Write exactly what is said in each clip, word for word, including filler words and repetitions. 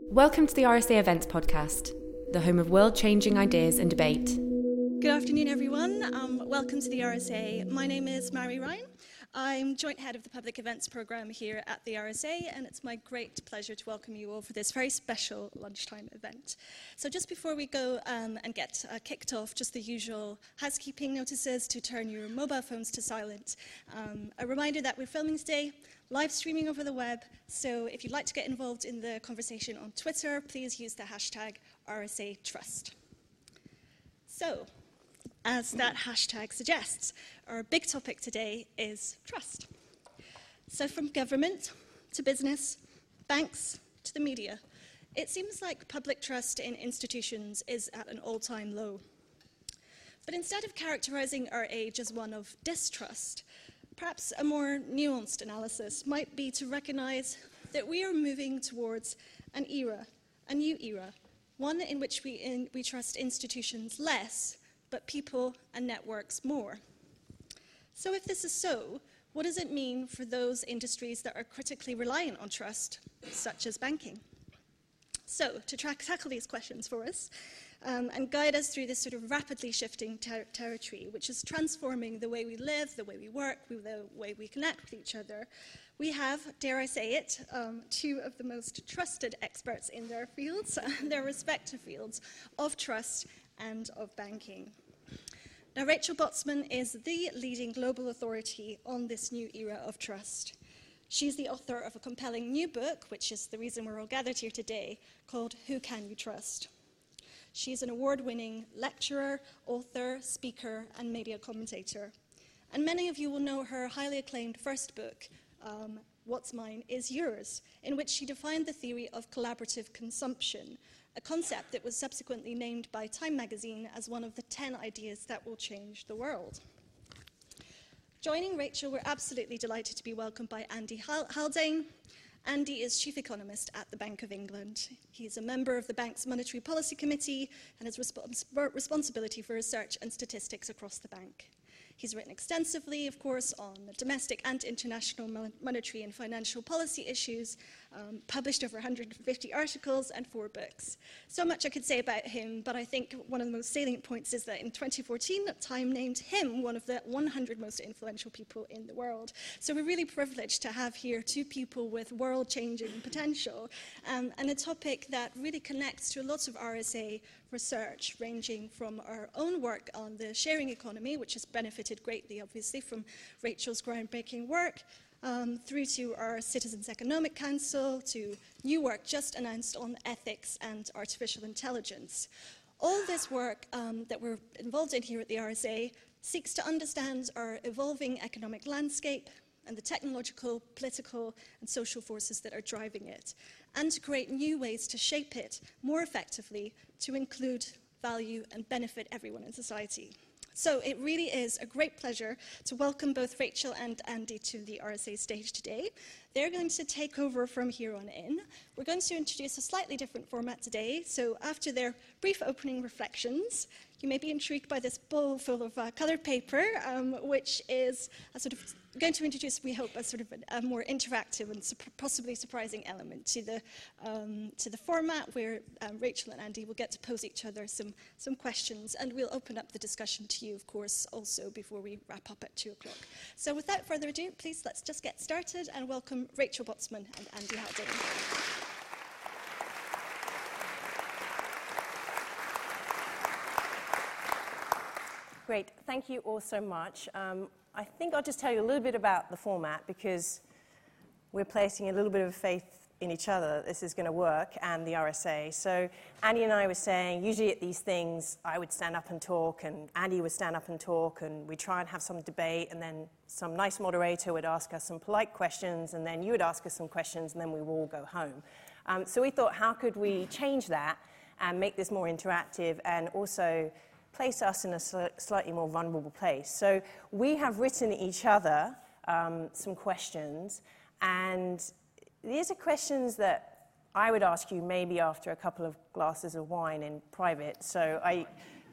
Welcome to the R S A Events Podcast, the home of world-changing ideas and debate. Good afternoon, everyone. Um, welcome to the R S A. My name is Mary Ryan. I'm Joint Head of the Public Events Programme here at the R S A, and it's my great pleasure to welcome you all for this very special lunchtime event. So just before we go um, and get uh, kicked off, just the usual housekeeping notices to turn your mobile phones to silent. Um, a reminder that we're filming today, live streaming over the web, so if you'd like to get involved in the conversation on Twitter, please use the hashtag R S A Trust. So, as that hashtag suggests, our big topic today is trust. So from government to business, banks to the media, it seems like public trust in institutions is at an all-time low. But instead of characterizing our age as one of distrust, perhaps a more nuanced analysis might be to recognize that we are moving towards an era, a new era, one in which we, in, we trust institutions less, but people and networks more. So if this is so, what does it mean for those industries that are critically reliant on trust, such as banking? So to tra- tackle these questions for us um, and guide us through this sort of rapidly shifting ter- territory, which is transforming the way we live, the way we work, the way we connect with each other, we have, dare I say it, um, two of the most trusted experts in their fields, their respective fields of trust and of banking. Now, Rachel Botsman is the leading global authority on this new era of trust. She's the author of a compelling new book, which is the reason we're all gathered here today, called Who Can You Trust? She's an award-winning lecturer, author, speaker, and media commentator. And many of you will know her highly acclaimed first book, um, What's Mine is Yours, in which she defined the theory of collaborative consumption, a concept that was subsequently named by Time magazine as one of the ten ideas that will change the world. Joining Rachel, we're absolutely delighted to be welcomed by Andy Haldane. Andy is Chief Economist at the Bank of England. He's a member of the bank's Monetary Policy Committee and has respons- responsibility for research and statistics across the bank. He's written extensively, of course, on domestic and international monetary and financial policy issues, um, published over one hundred fifty articles and four books. So much I could say about him, but I think one of the most salient points is that in twenty fourteen, Time named him one of the one hundred most influential people in the world. So we're really privileged to have here two people with world-changing potential, um, and a topic that really connects to a lot of R S A research, ranging from our own work on the sharing economy, which has benefited greatly, obviously, from Rachel's groundbreaking work, um, through to our Citizens Economic Council, to new work just announced on ethics and artificial intelligence. All this work um, that we're involved in here at the R S A seeks to understand our evolving economic landscape and the technological, political, and social forces that are driving it, and to create new ways to shape it more effectively to include, value, and benefit everyone in society. So it really is a great pleasure to welcome both Rachel and Andy to the R S A stage today. They're going to take over from here on in. We're going to introduce a slightly different format today. So after their brief opening reflections, you may be intrigued by this bowl full of uh, coloured paper, um, which is a sort of going to introduce, we hope, a sort of a, a more interactive and su- possibly surprising element to the um, to the format, where um, Rachel and Andy will get to pose each other some some questions, and we'll open up the discussion to you, of course, also before we wrap up at two o'clock. So without further ado, please let's just get started and welcome Rachel Botsman and Andy Haldane. Great, thank you all so much. Um, I think I'll just tell you a little bit about the format, because we're placing a little bit of faith in each other that this is going to work, and the R S A. So Andy and I were saying, usually at these things, I would stand up and talk, and Andy would stand up and talk, and we'd try and have some debate, and then some nice moderator would ask us some polite questions, and then you would ask us some questions, and then we would all go home. Um, so we thought, how could we change that and make this more interactive, and also place us in a sl- slightly more vulnerable place? So we have written each other um, some questions, and these are questions that I would ask you maybe after a couple of glasses of wine in private. So I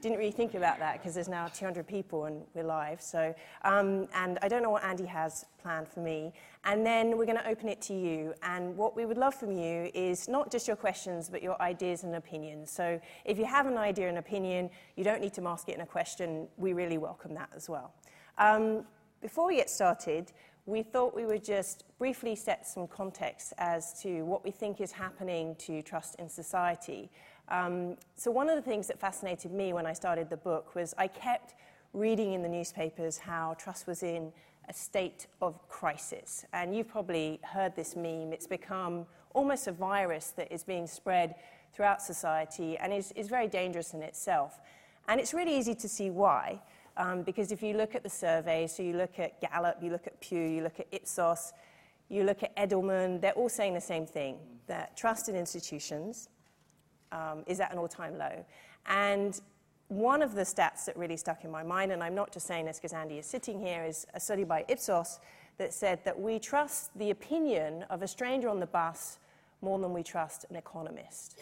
didn't really think about that because there's now two hundred people and we're live. So, um, and I don't know what Andy has planned for me. And then we're going to open it to you. And what we would love from you is not just your questions, but your ideas and opinions. So if you have an idea and opinion, you don't need to mask it in a question. We really welcome that as well. Um, before we get started, we thought we would just briefly set some context as to what we think is happening to trust in society. Um, so one of the things that fascinated me when I started the book was I kept reading in the newspapers how trust was in a state of crisis. And you've probably heard this meme. It's become almost a virus that is being spread throughout society and is, is very dangerous in itself. And it's really easy to see why. Um, because if you look at the surveys, so you look at Gallup, you look at Pew, you look at Ipsos, you look at Edelman, they're all saying the same thing, that trust in institutions um, is at an all-time low. And one of the stats that really stuck in my mind, and I'm not just saying this because Andy is sitting here, is a study by Ipsos that said that we trust the opinion of a stranger on the bus more than we trust an economist.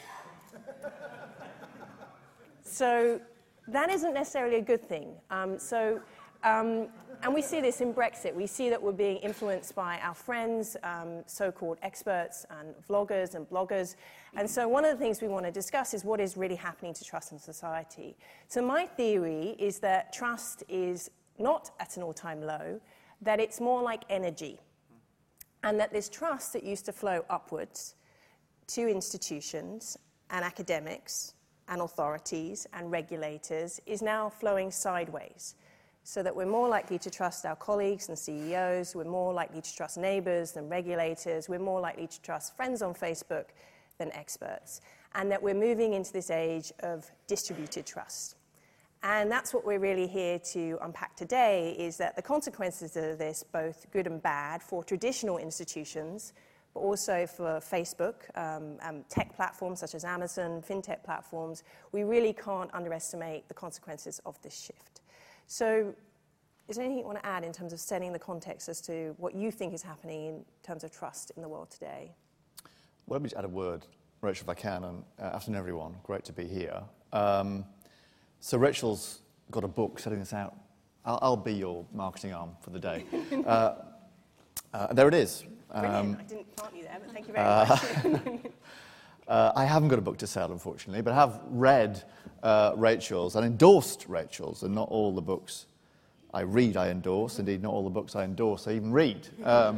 So that isn't necessarily a good thing. Um, so, um, and we see this in Brexit. We see that we're being influenced by our friends, um, so-called experts and vloggers and bloggers. And so one of the things we want to discuss is what is really happening to trust in society. So my theory is that trust is not at an all-time low, that it's more like energy. And that this trust that used to flow upwards to institutions and academics and authorities and regulators is now flowing sideways, so that we're more likely to trust our colleagues and C E Os, we're more likely to trust neighbors than regulators, we're more likely to trust friends on Facebook than experts, and that we're moving into this age of distributed trust. And that's what we're really here to unpack today, is that the consequences of this, both good and bad, for traditional institutions, but also for Facebook, um, um, tech platforms such as Amazon, fintech platforms, we really can't underestimate the consequences of this shift. So is there anything you want to add in terms of setting the context as to what you think is happening in terms of trust in the world today? Well, let me just add a word, Rachel, if I can, and uh, afternoon, everyone. Great to be here. Um, so Rachel's got a book setting this out. I'll, I'll be your marketing arm for the day. uh, uh, there it is. Brilliant. Um, I didn't plant you there, but thank you very uh, much. uh, I haven't got a book to sell, unfortunately, but I have read uh, Rachel's and endorsed Rachel's, and not all the books I read I endorse. Indeed, not all the books I endorse I even read. Um,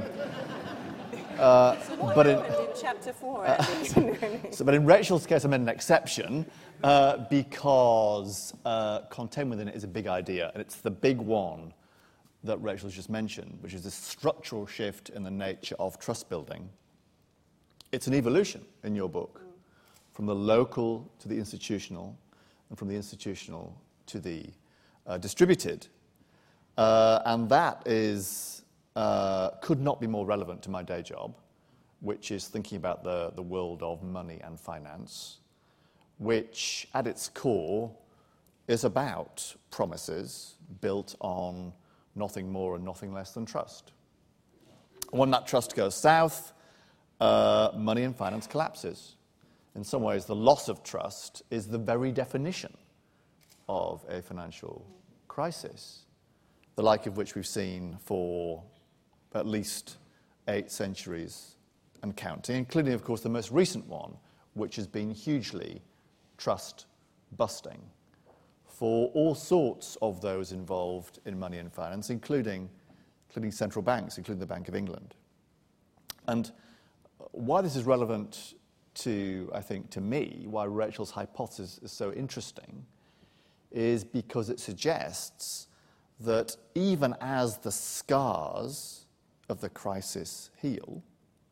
uh, so what but happened in, in chapter four? Uh, so, but in Rachel's case, I made an exception uh, because uh, contained within it is a big idea, and it's the big one that Rachel's just mentioned, which is this structural shift in the nature of trust building. It's an evolution in your book, mm. from the local to the institutional, and from the institutional to the uh, distributed. Uh, and that is, uh, could not be more relevant to my day job, which is thinking about the, the world of money and finance, which at its core is about promises built on nothing more and nothing less than trust. When that trust goes south, uh, money and finance collapses. In some ways, the loss of trust is the very definition of a financial crisis, the like of which we've seen for at least eight centuries and counting, including, of course, the most recent one, which has been hugely trust-busting for all sorts of those involved in money and finance, including, including central banks, including the Bank of England. And why this is relevant to, I think, to me, why Rachel's hypothesis is so interesting, is because it suggests that even as the scars of the crisis heal,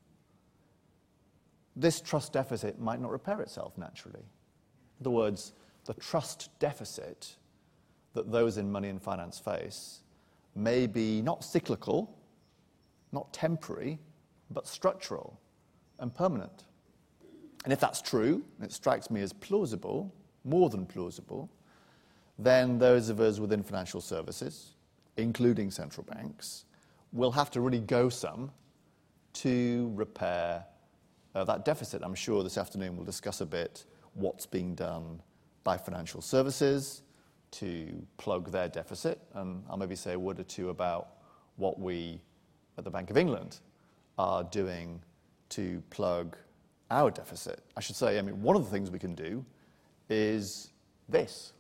this trust deficit might not repair itself naturally. In other words, the trust deficit that those in money and finance face may be not cyclical, not temporary, but structural and permanent. And if that's true, and it strikes me as plausible, more than plausible, then those of us within financial services, including central banks, will have to really go some to repair uh, that deficit. I'm sure this afternoon we'll discuss a bit what's being done by financial services, to plug their deficit, and I'll maybe say a word or two about what we at the Bank of England are doing to plug our deficit. I should say, I mean, one of the things we can do is this.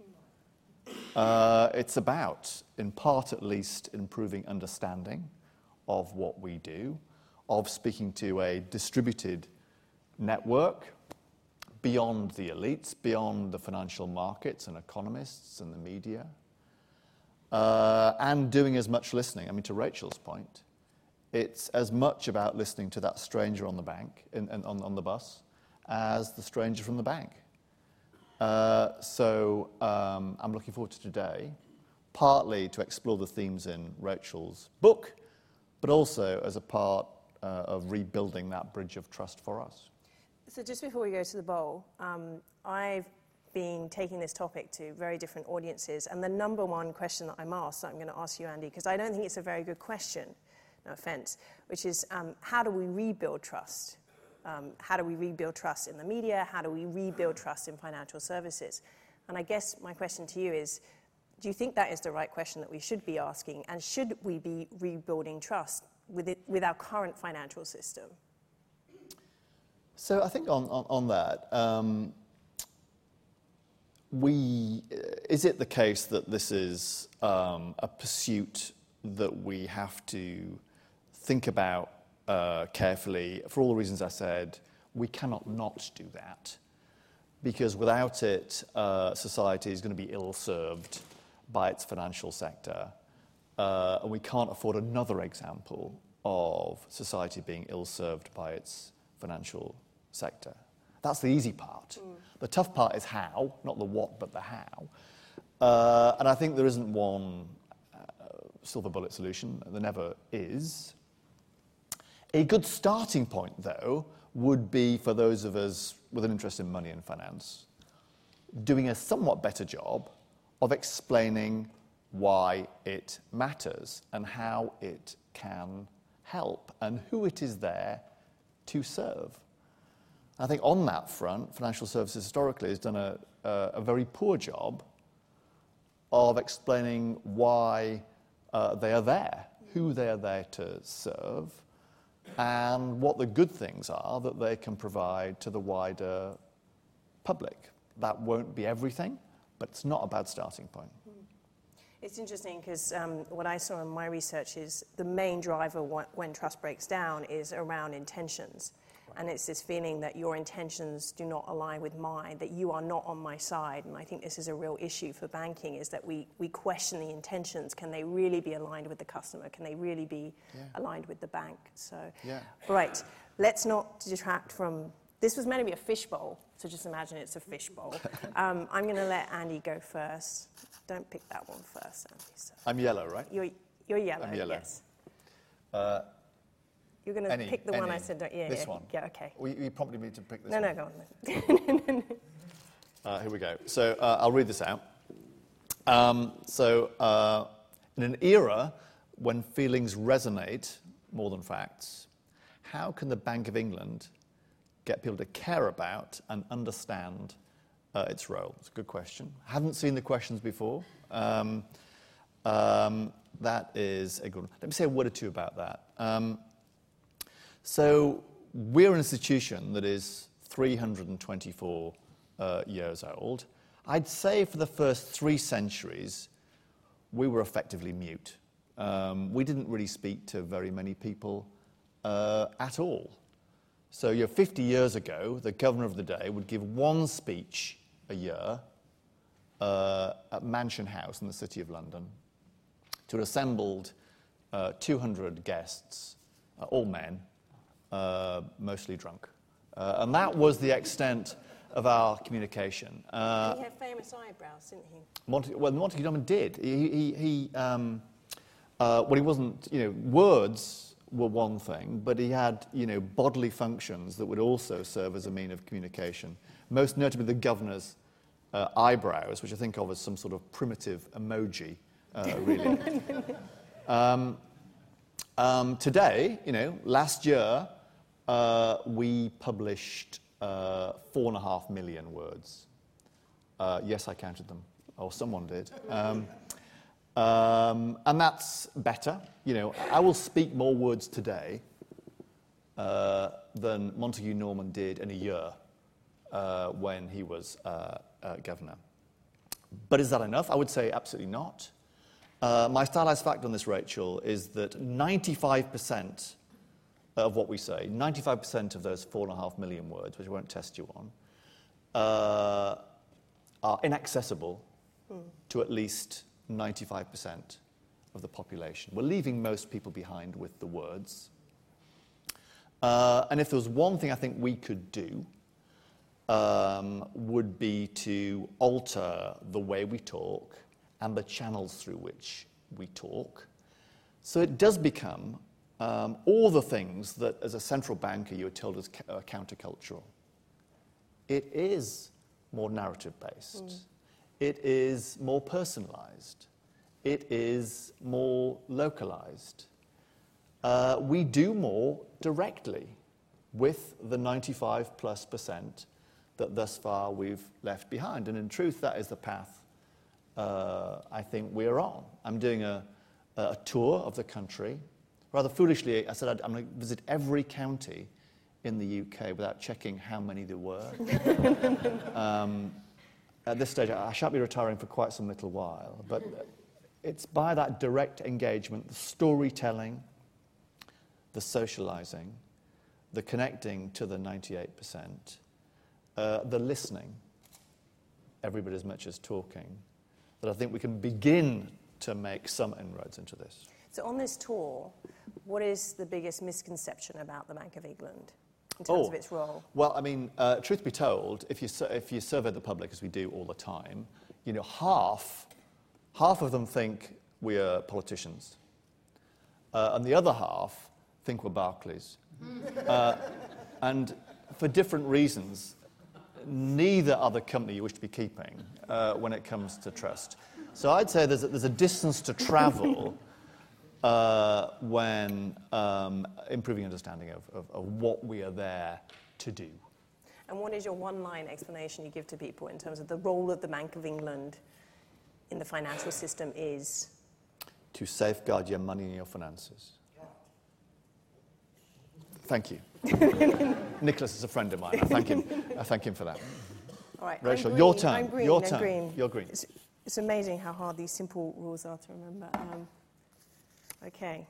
Uh, it's about, in part at least, improving understanding of what we do, of speaking to a distributed network beyond the elites, beyond the financial markets and economists and the media, uh, and doing as much listening. I mean, to Rachel's point, it's as much about listening to that stranger on the bank, in, in, on, on the bus, as the stranger from the bank. Uh, so um, I'm looking forward to today, partly to explore the themes in Rachel's book, but also as a part uh, of rebuilding that bridge of trust for us. So just before we go to the bowl, um, I've been taking this topic to very different audiences, and the number one question that I'm asked, that I'm going to ask you, Andy, because I don't think it's a very good question, no offense, which is um, how do we rebuild trust? Um, how do we rebuild trust in the media? How do we rebuild trust in financial services? And I guess my question to you is, do you think that is the right question that we should be asking? And should we be rebuilding trust with, it, with our current financial system? So I think on, on, on that, um, we, is it the case that this is um, a pursuit that we have to think about uh, carefully? For all the reasons I said, we cannot not do that, because without it, uh, society is going to be ill-served by its financial sector, uh, and we can't afford another example of society being ill-served by its financial sector. That's the easy part. Mm. The tough part is how, not the what, but the how. Uh, and I think there isn't one uh, silver bullet solution. There never is. A good starting point, though, would be for those of us with an interest in money and finance, doing a somewhat better job of explaining why it matters and how it can help and who it is there to serve. I think on that front, financial services historically has done a, a, a very poor job of explaining why uh, they are there, who they are there to serve, and what the good things are that they can provide to the wider public. That won't be everything, but it's not a bad starting point. It's interesting because um, what I saw in my research is the main driver when trust breaks down is around intentions. And it's this feeling that your intentions do not align with mine, that you are not on my side. And I think this is a real issue for banking, is that we, we question the intentions. Can they really be aligned with the customer? Can they really be yeah. aligned with the bank? So, yeah. Right, let's not detract from, this was meant to be a fishbowl, so just imagine it's a fishbowl. um, I'm going to let Andy go first. Don't pick that one first, Andy. So. I'm yellow, right? You're, you're yellow, I'm yellow. yes. Uh, You're going to pick the any, one I said, don't, yeah, this yeah, one. Yeah, okay. Well, you, you prompted me to pick this no, one. No, no, go on. uh, here we go. So uh, I'll read this out. Um, so uh, in an era when feelings resonate more than facts, how can the Bank of England get people to care about and understand uh, its role? It's a good question. I haven't seen the questions before. Um, um, that is a good one. Let me say a word or two about that. Um, So we're an institution that is three hundred twenty-four uh, years old. I'd say for the first three centuries, we were effectively mute. Um, we didn't really speak to very many people uh, at all. So you know, fifty years ago, the governor of the day would give one speech a year uh, at Mansion House in the City of London to an assembled uh, two hundred guests, uh, all men, Uh, mostly drunk. Uh, and that was the extent of our communication. Uh, he had famous eyebrows, didn't he? Monty, well, Montague Drummond did. He, he, he um, uh, well, he wasn't, you know, words were one thing, but he had, you know, bodily functions that would also serve as a mean of communication. Most notably the governor's uh, eyebrows, which I think of as some sort of primitive emoji, uh, really. um, um, today, you know, last year, Uh, we published uh, four and a half million words. Uh, yes, I counted them or someone did. Um, um, and that's better. You know, I will speak more words today uh, than Montague Norman did in a year uh, when he was uh, uh, governor. But is that enough? I would say absolutely not. Uh, my stylized fact on this, Rachel, is that ninety-five percent of what we say, ninety-five percent of those four and a half million words, which I won't test you on, uh, are inaccessible mm. to at least ninety-five percent of the population. We're leaving most people behind with the words. Uh, and if there was one thing I think we could do, um, would be to alter the way we talk and the channels through which we talk. So it does become um, all the things that as a central banker you were told as ca- uh, countercultural. It is more narrative-based. Mm. It is more personalized. It is more localized. Uh, we do more directly with the ninety-five plus percent that thus far we've left behind. And in truth, that is the path Uh, I think we're on. I'm doing a, a tour of the country. Rather foolishly, I said I'd, I'm going to visit every county in the U K without checking how many there were. um, at this stage, I shan't be retiring for quite some little while, but it's by that direct engagement, the storytelling, the socializing, the connecting to the ninety-eight percent, uh, the listening, every bit as much as talking, that I think we can begin to make some inroads into this. So on this tour, what is the biggest misconception about the Bank of England in terms oh, of its role? Well, I mean, uh, truth be told, if you, su- if you survey the public, as we do all the time, you know, half, half of them think we are politicians. Uh, and the other half think we're Barclays. uh, and for different reasons, neither are the company you wish to be keeping uh, when it comes to trust. So I'd say there's a, there's a distance to travel uh, when um, improving understanding of, of, of what we are there to do. And what is your one-line explanation you give to people in terms of the role of the Bank of England in the financial system is? To safeguard your money and your finances. Thank you. Nicholas is a friend of mine. I thank him. I thank him for that. All right, Rachel, I'm your green, turn. I'm green, your I'm turn. green. You're green. It's, it's amazing how hard these simple rules are to remember. Um, okay.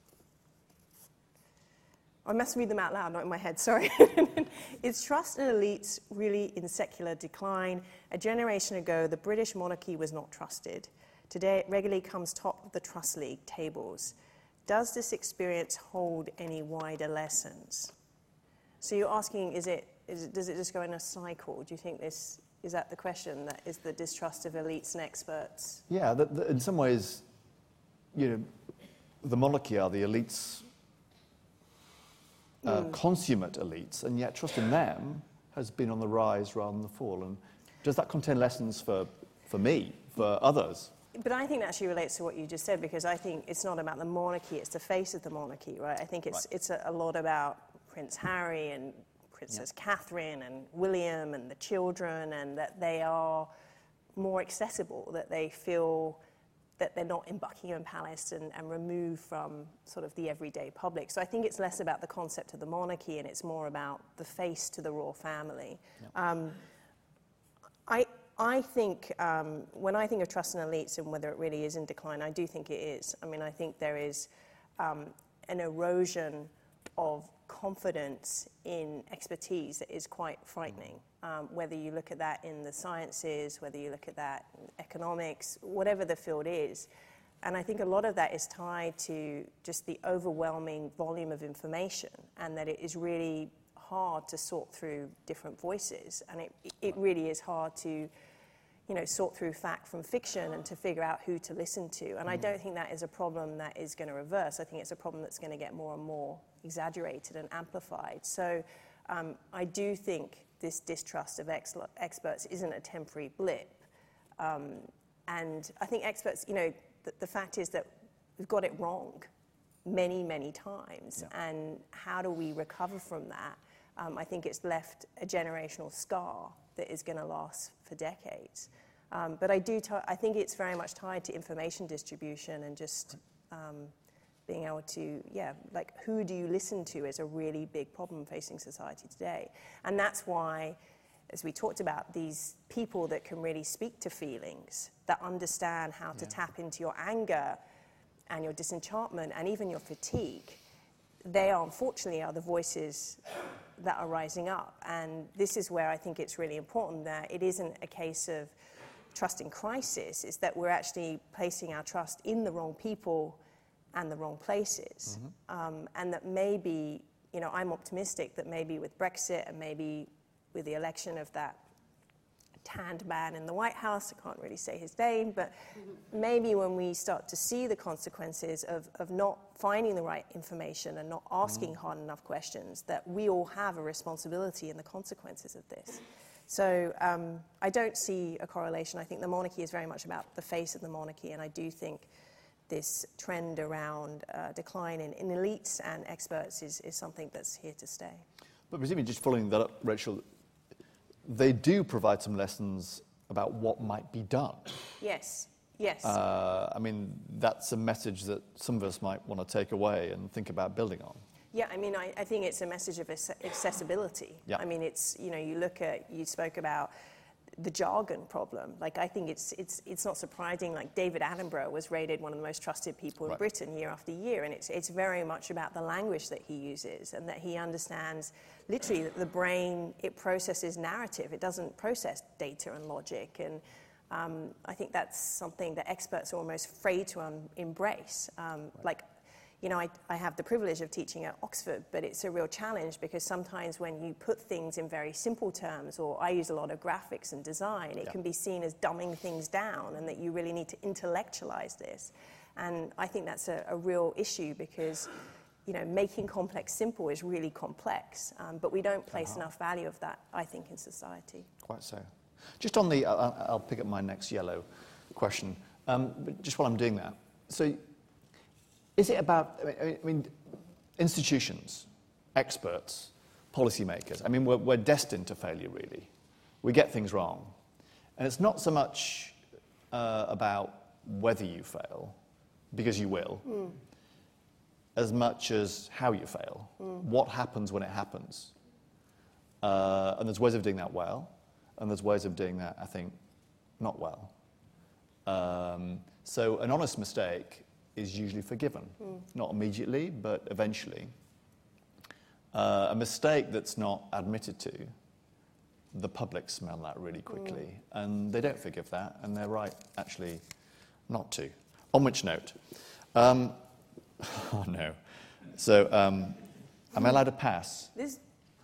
I must read them out loud, not in my head, sorry. Is trust in elites really in secular decline? A generation ago, the British monarchy was not trusted. Today, it regularly comes top of the Trust League tables. Does this experience hold any wider lessons? So you're asking, is it, is it, does it just go in a cycle? Do you think this, is that the question, that is the distrust of elites and experts? Yeah, the, the, in some ways, you know, the monarchy are the elites, uh, mm. consummate elites, and yet trust in them has been on the rise rather than the fall. And does that contain lessons for, for me, for others? But I think that actually relates to what you just said, because I think it's not about the monarchy, it's the face of the monarchy, right? I think it's, right. it's a, a lot about Prince Harry and Princess yeah. Catherine and William and the children, and that they are more accessible, that they feel that they're not in Buckingham Palace and, and removed from sort of the everyday public. So I think it's less about the concept of the monarchy and it's more about the face to the royal family. Yeah. Um, I... I think, um, when I think of trust in elites and whether it really is in decline, I do think it is. I mean, I think there is um, an erosion of confidence in expertise that is quite frightening. Um, whether you look at that in the sciences, whether you look at that in economics, whatever the field is. And I think a lot of that is tied to just the overwhelming volume of information, and that it is really hard to sort through different voices. And it, it really is hard to, you know, sort through fact from fiction and to figure out who to listen to. And mm. I don't think that is a problem that is going to reverse. I think it's a problem that's going to get more and more exaggerated and amplified. So um, I do think this distrust of ex- experts isn't a temporary blip. Um, and I think experts, you know, th- the fact is that we've got it wrong many, many times. Yeah. And how do we recover from that? Um, I think it's left a generational scar that is going to last for decades. Um, but I do. T- I think it's very much tied to information distribution and just um, being able to, yeah, like who do you listen to is a really big problem facing society today, and that's why, as we talked about, these people that can really speak to feelings, that understand how to yeah. tap into your anger and your disenchantment and even your fatigue, they are unfortunately are the voices that are rising up. And this is where I think it's really important that it isn't a case of trust in crisis, it's that we're actually placing our trust in the wrong people and the wrong places. Mm-hmm. Um, and that maybe, you know, I'm optimistic that maybe with Brexit and maybe with the election of that tanned man in the White House, I can't really say his name, but maybe when we start to see the consequences of, of not finding the right information and not asking mm. hard enough questions, that we all have a responsibility in the consequences of this. So um, I don't see a correlation. I think the monarchy is very much about the face of the monarchy, and I do think this trend around uh, decline in, in elites and experts is, is something that's here to stay. But presumably, just following that up, Rachel, they do provide some lessons about what might be done. Yes, yes. Uh, I mean, that's a message that some of us might want to take away and think about building on. Yeah, I mean, I, I think it's a message of accessibility. Yeah. I mean, it's, you know, you look at, you spoke about the jargon problem. Like, I think it's it's it's not surprising. Like, David Attenborough was rated one of the most trusted people in right. Britain year after year, and it's it's very much about the language that he uses and that he understands. Literally, that the brain, it processes narrative. It doesn't process data and logic, and um, I think that's something that experts are almost afraid to um, embrace. Um, right. Like, you know, I, I have the privilege of teaching at Oxford, but it's a real challenge because sometimes when you put things in very simple terms, or I use a lot of graphics and design, it yeah. can be seen as dumbing things down and that you really need to intellectualize this. And I think that's a, a real issue because, you know, making complex simple is really complex, um, but we don't place uh-huh. enough value of that, I think, in society. Quite so. Just on the, uh, I'll pick up my next yellow question, um, but just while I'm doing that. So, is it about, I mean, I mean institutions, experts, policymakers, I mean, we're, we're destined to failure, really. We get things wrong. And it's not so much uh, about whether you fail, because you will, mm. as much as how you fail. Mm. What happens when it happens? Uh, and there's ways of doing that well, and there's ways of doing that, I think, not well. Um, so an honest mistake is usually forgiven. Mm. Not immediately, but eventually. Uh, a mistake that's not admitted to, the public smell that really quickly, mm. and they don't forgive that, and they're right, actually, not to. On which note, um, oh no. So, um, am I allowed to pass? This,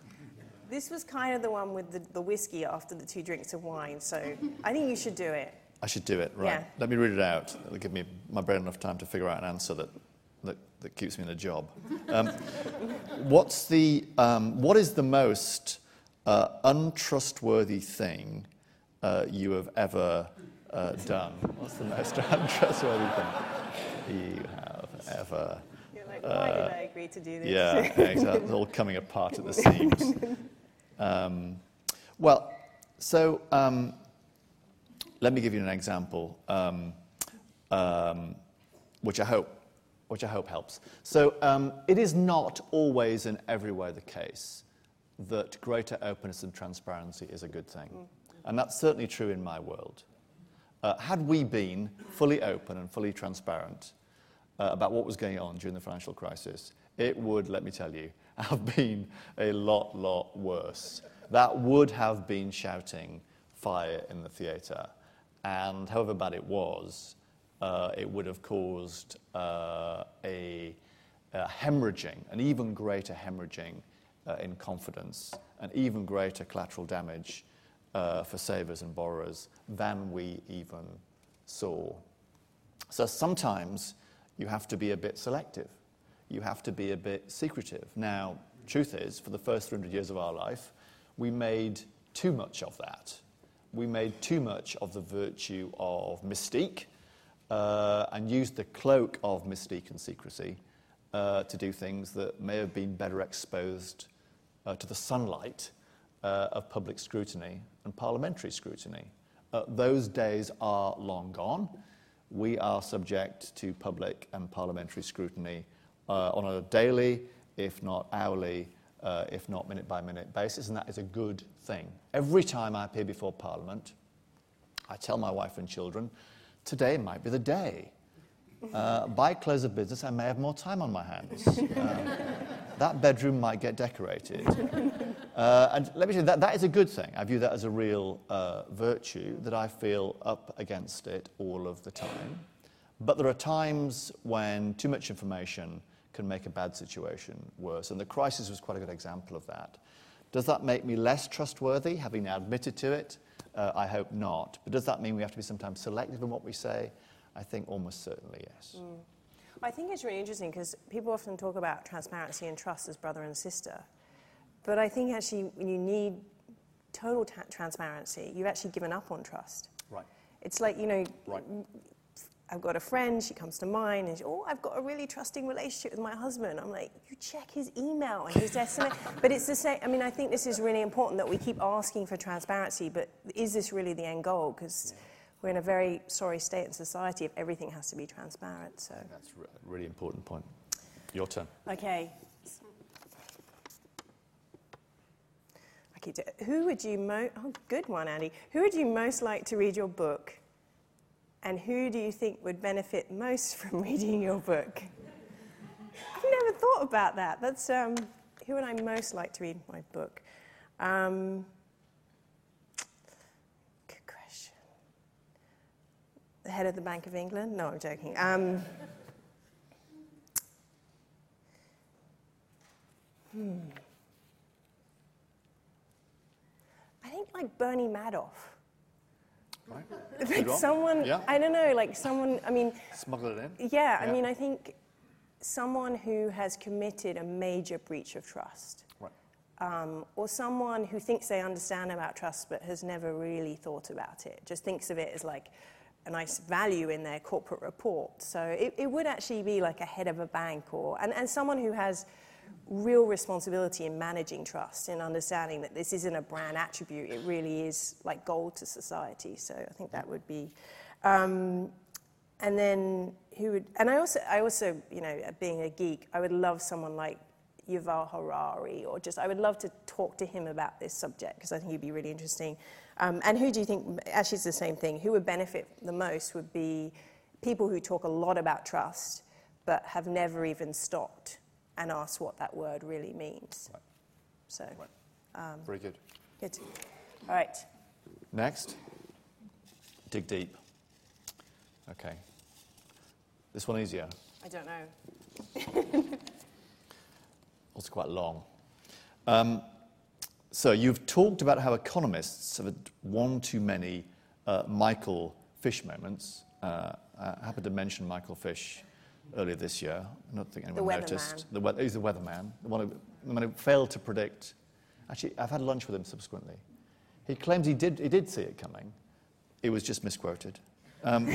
this was kind of the one with the, the whiskey after the two drinks of wine, so I think you should do it. I should do it, right. Yeah. Let me read it out. It'll give me my brain enough time to figure out an answer that, that, that keeps me in a job. Um, what's the, um, what is the most uh, untrustworthy thing uh, you have ever uh, done? What's the most untrustworthy thing you have ever You're like, why uh, did I agree to do this? Yeah, exactly. It's all coming apart at the seams. Um, well, so... Um, Let me give you an example, um, um, which I hope, which I hope helps. So um, it is not always and everywhere the case that greater openness and transparency is a good thing, mm. and that's certainly true in my world. Uh, had we been fully open and fully transparent uh, about what was going on during the financial crisis, it would, let me tell you, have been a lot, lot worse. That would have been shouting fire in the theatre. And however bad it was, uh, it would have caused uh, a, a hemorrhaging, an even greater hemorrhaging uh, in confidence, and even greater collateral damage uh, for savers and borrowers than we even saw. So sometimes you have to be a bit selective. You have to be a bit secretive. Now, truth is, for the first three hundred years of our life, we made too much of that. We made too much of the virtue of mystique uh, and used the cloak of mystique and secrecy uh, to do things that may have been better exposed uh, to the sunlight uh, of public scrutiny and parliamentary scrutiny Uh, those days are long gone. We are subject to public and parliamentary scrutiny uh, on a daily, if not hourly, uh, if not minute-by-minute basis, and that is a good thing. Every time I appear before Parliament, I tell my wife and children, today might be the day. Uh, by close of business, I may have more time on my hands. Um, that bedroom might get decorated. Uh, and let me tell you, that, that is a good thing. I view that as a real uh, virtue, that I feel up against it all of the time. But there are times when too much information can make a bad situation worse, and the crisis was quite a good example of that. Does that make me less trustworthy, having now admitted to it? Uh, I hope not. But does that mean we have to be sometimes selective in what we say? I think almost certainly yes. Mm. I think it's really interesting because people often talk about transparency and trust as brother and sister. But I think actually when you need total ta- transparency, you've actually given up on trust. Right. It's like, you know, right. I've got a friend, she comes to mind, and she, oh, I've got a really trusting relationship with my husband. I'm like, you check his email and his S M S. But it's the same. I mean, I think this is really important that we keep asking for transparency, but is this really the end goal? Because yeah. we're in a very sorry state in society if everything has to be transparent. So that's a re- really important point. Your turn. Okay. I keep t- who would you most? Oh, good one, Andy. Who would you most like to read your book? And who do you think would benefit most from reading your book? I've never thought about that. That's um, who would I most like to read my book? Um, good question. The head of the Bank of England? No, I'm joking. Um, hmm. I think like Bernie Madoff. Right. Like someone, yeah. I don't know, like someone, I mean... Smuggle it in? Yeah, yeah, I mean, I think someone who has committed a major breach of trust. Right. Um, or someone who thinks they understand about trust but has never really thought about it, just thinks of it as like a nice value in their corporate report. So it, it would actually be like a head of a bank or... And, and someone who has real responsibility in managing trust and understanding that this isn't a brand attribute, it really is like gold to society. So I think that would be, um, and then who would, and I also, I also, you know, being a geek, I would love someone like Yuval Harari, or just, I would love to talk to him about this subject because I think he'd be really interesting. Um, and who do you think, actually it's the same thing, who would benefit the most would be people who talk a lot about trust but have never even stopped and ask what that word really means. Right. So, right. Um, Very good. Good. All right. Next, dig deep. Okay. This one easier. I don't know. Also quite long. Um, so you've talked about how economists have had one too many uh, Michael Fish moments. Uh, I happened to mention Michael Fish earlier this year. I don't think anyone the noticed. The weather, he's the weatherman. The one who, the one who failed to predict. Actually, I've had lunch with him subsequently. He claims he did, he did see it coming. It was just misquoted. Um,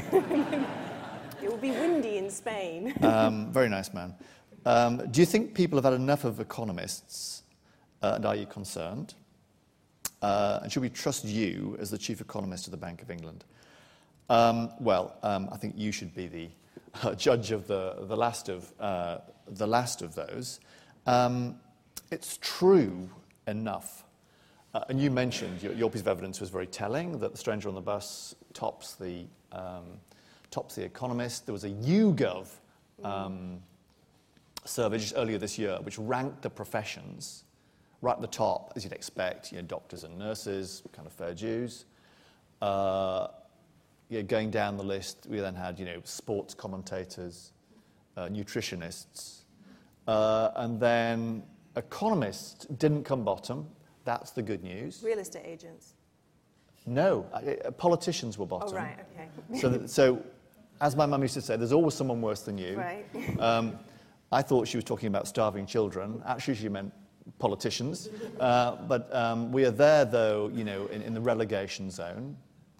it will be windy in Spain. um, very nice man. Um, do you think people have had enough of economists, uh, and are you concerned? Uh, and should we trust you as the chief economist of the Bank of England? Um, well, um, I think you should be the uh, judge of the, the, last of, uh, the last of those. Um, it's true enough. Uh, and you mentioned, your, your piece of evidence was very telling, that the stranger on the bus tops the, um, tops the Economist. There was a YouGov um, survey just earlier this year which ranked the professions right at the top, as you'd expect, you know, doctors and nurses, kind of fair dues. Uh, yeah, going down the list, we then had, you know, sports commentators, uh, nutritionists, uh, and then economists didn't come bottom. That's the good news. Real estate agents. No, uh, politicians were bottom. Oh, right, okay. so, that, so, as my mum used to say, there's always someone worse than you. Right. Um, I thought she was talking about starving children. Actually, she meant politicians. Uh, but um, we are there, though, you know, in, in the relegation zone.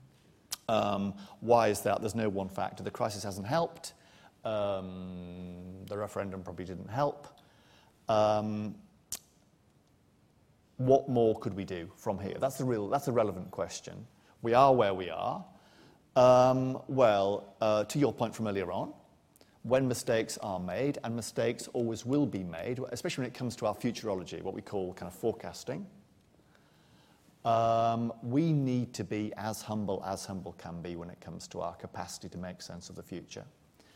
Um, why is that? There's no one factor. The crisis hasn't helped. Um, the referendum probably didn't help. Um, what more could we do from here? That's the real. That's a relevant question. we are where we are? Um, well, uh, to your point from earlier on, when mistakes are made, and mistakes always will be made, especially when it comes to our futurology, what we call kind of forecasting, um, we need to be as humble as humble can be when it comes to our capacity to make sense of the future.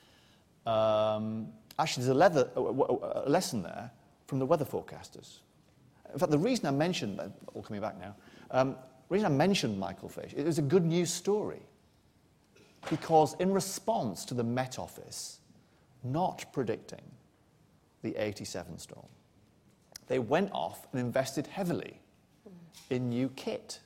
Um, actually, there's a, leather, a, a lesson there from the weather forecasters. In fact, the reason I mentioned, all coming back now, um, the reason I mentioned Michael Fish, it was a good news story. Because in response to the Met Office not predicting the eighty-seven storm, they went off and invested heavily in new kit.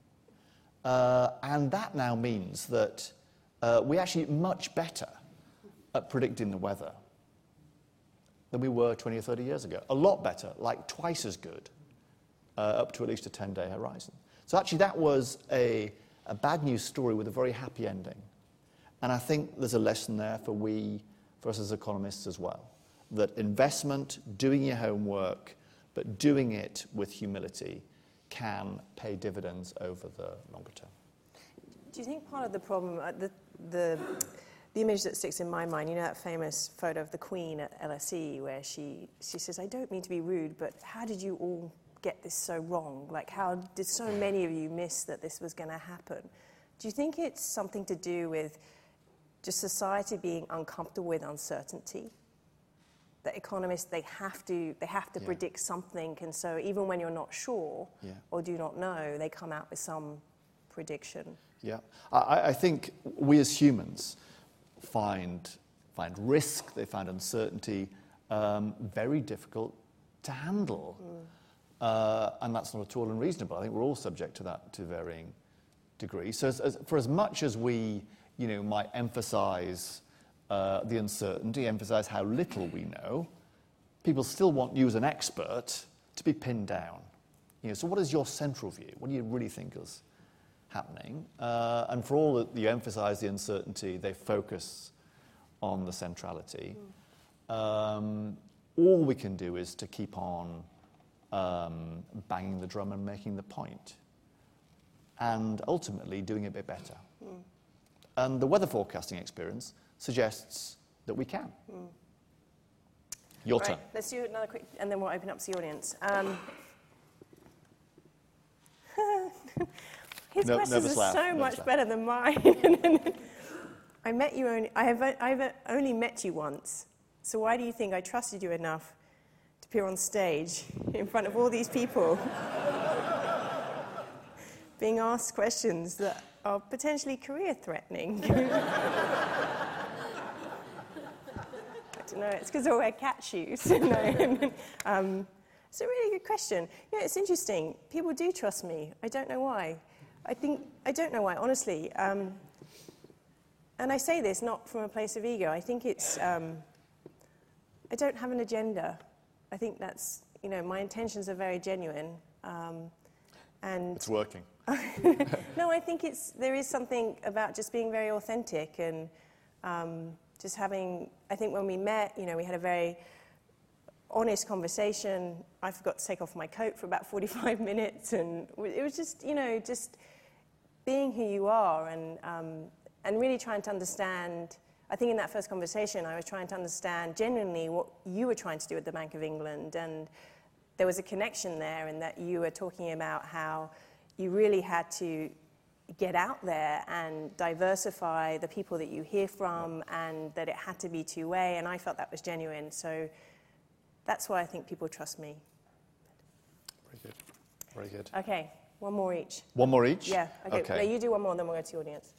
Uh, and that now means that uh, we're actually much better at predicting the weather than we were twenty or thirty years ago. A lot better, like twice as good, uh, up to at least a ten-day horizon. So actually that was a, a bad news story with a very happy ending. And I think there's a lesson there for we, for us as economists as well, that investment, doing your homework, but doing it with humility can pay dividends over the longer term. Do you think part of the problem, uh, the, the, the image that sticks in my mind, you know that famous photo of the Queen at L S E where she, she says, I don't mean to be rude, but how did you all get this so wrong? Like, how did so many of you miss that this was going to happen? Do you think it's something to do with just society being uncomfortable with uncertainty? That economists, they have to, they have to yeah. predict something, and so even when you're not sure yeah. or do not know, they come out with some prediction. Yeah, I, I think we as humans find, find risk, they find uncertainty um, very difficult to handle. Mm. Uh, and that's not at all unreasonable. I think we're all subject to that to varying degrees. So as, as, for as much as we you know, might emphasize uh, the uncertainty, emphasize how little we know, people still want you as an expert to be pinned down. You know, so what is your central view? What do you really think is happening? Uh, and for all that you emphasize the uncertainty, they focus on the centrality. Mm. Um, all we can do is to keep on um, banging the drum and making the point, and ultimately doing a bit better. Mm. And the weather forecasting experience suggests that we can. Mm. Your right, turn. Let's do another quick, and then we'll open up to the audience. Um, his no, questions are laugh, so much laugh. better than mine. I met you only. I have. I've only met you once. So why do you think I trusted you enough to appear on stage in front of all these people, being asked questions that are potentially career-threatening? I don't know, it's because I wear cat shoes. no. um, it's a really good question. Yeah, it's interesting. People do trust me. I don't know why. I think, I don't know why, honestly. Um, and I say this not from a place of ego. I think it's, um, I don't have an agenda. I think that's, you know, my intentions are very genuine. Um, and it's working. No, I think it's, there is something about just being very authentic and um, just having, I think when we met, you know, we had a very honest conversation. I forgot to take off my coat for about forty-five minutes, and it was just, you know, just being who you are and, um, and really trying to understand. I think in that first conversation, I was trying to understand genuinely what you were trying to do at the Bank of England, and there was a connection there in that you were talking about how you really had to get out there and diversify the people that you hear from, and that it had to be two-way, and I felt that was genuine. So that's why I think people trust me. Very good. Very good. Okay, one more each. One more each? Yeah. Okay. okay. No, you do one more, then we'll go to the audience.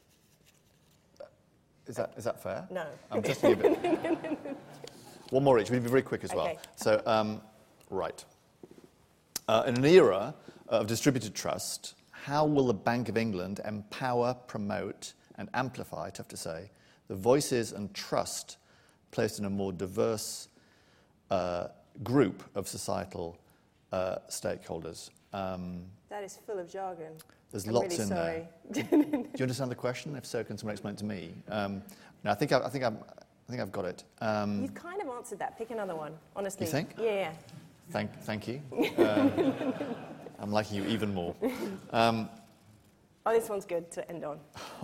Is that, is that fair? No. I'm just a bit. One more each. We'll be very quick as well. Okay. So, um, right. Uh, in an era of distributed trust, how will the Bank of England empower, promote, and amplify, tough to say, the voices and trust placed in a more diverse uh, group of societal uh, stakeholders? Um, that is full of jargon. There's I'm lots really in sorry. there. Do you understand the question? If so, can someone explain it to me? Um, no, I think I, I think I'm, I think I've got it. Um, You've kind of answered that. Pick another one, honestly. You think? Yeah. yeah. Thank, thank you. Um, I'm liking you even more. Um, Oh, this one's good to end on.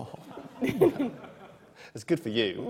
It's good for you.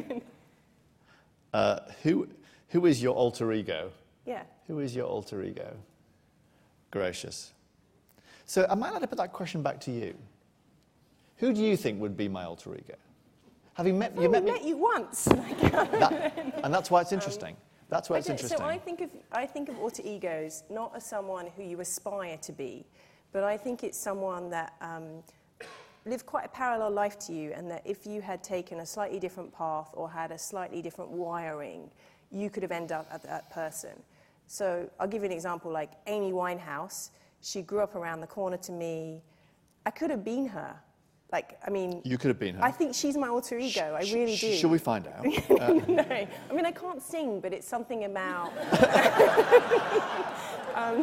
uh, who, who is your alter ego? Yeah. Who is your alter ego? Gracious. So I might like to put that question back to you. Who do you think would be my alter ego? Having met Well, you, we met, met me, you once. that, and that's why it's interesting. That's why I it's don't- interesting. So I think of I think of alter egos not as someone who you aspire to be, but I think it's someone that um, lived quite a parallel life to you, and that if you had taken a slightly different path or had a slightly different wiring, you could have ended up at that person. So I'll give you an example, like Amy Winehouse. She grew up around the corner to me. I could have been her. Like, I mean... You could have been her. I think she's my alter ego. I really sh- do. Shall we find out? Uh, no. I mean, I can't sing, but it's something about... um,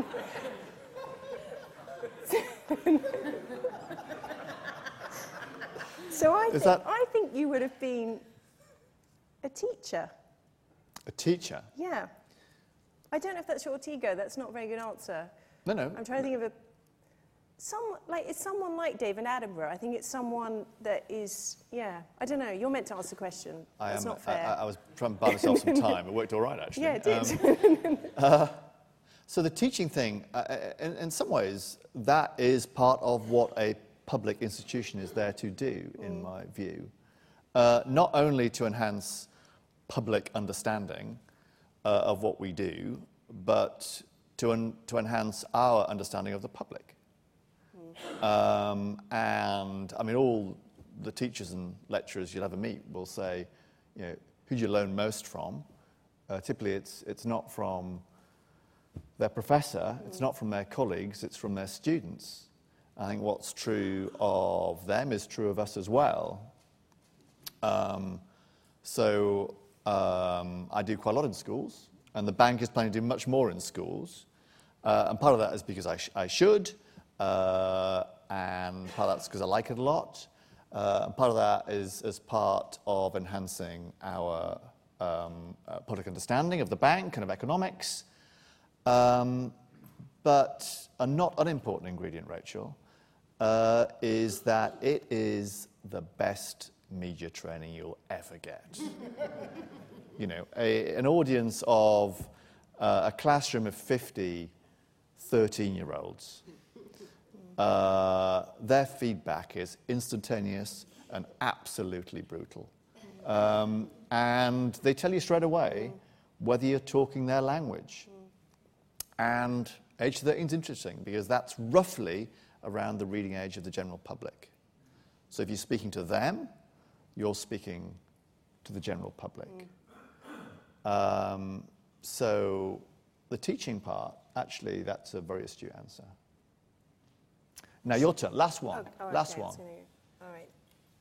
so I, Is think, that- I think you would have been a teacher. A teacher? Yeah. I don't know if that's your alter ego. That's not a very good answer. No, no. I'm trying to think of a... Some, like, it's someone like David Attenborough. I think it's someone that is, yeah, I don't know. You're meant to answer the question. I That's am. not fair. I, I was trying to buy myself some time. It worked all right, actually. Yeah, it did. Um, uh, so the teaching thing, uh, in, in some ways, that is part of what a public institution is there to do, in mm. my view. Uh, not only to enhance public understanding uh, of what we do, but to, en- to enhance our understanding of the public. Um, and, I mean, all the teachers and lecturers you'll ever meet will say, you know, who do you learn most from? Uh, typically, it's, it's not from their professor, mm. it's not from their colleagues, it's from their students. I think what's true of them is true of us as well. Um, so um, I do quite a lot in schools, and the bank is planning to do much more in schools. Uh, and part of that is because I, sh- I should. Uh, and part of that's because I like it a lot. Uh, and part of that is as part of enhancing our um, uh, public understanding of the bank and of economics. Um, but a not unimportant ingredient, Rachel, uh, is that it is the best media training you'll ever get. You know, a, an audience of uh, a classroom of fifty thirteen-year-olds. Uh, their feedback is instantaneous and absolutely brutal. Um, and they tell you straight away whether you're talking their language. And age thirteen is interesting because that's roughly around the reading age of the general public. So if you're speaking to them, you're speaking to the general public. Um, so the teaching part, actually, that's a very astute answer. Now, your turn. Last one. Oh, oh, Last okay, one. All right.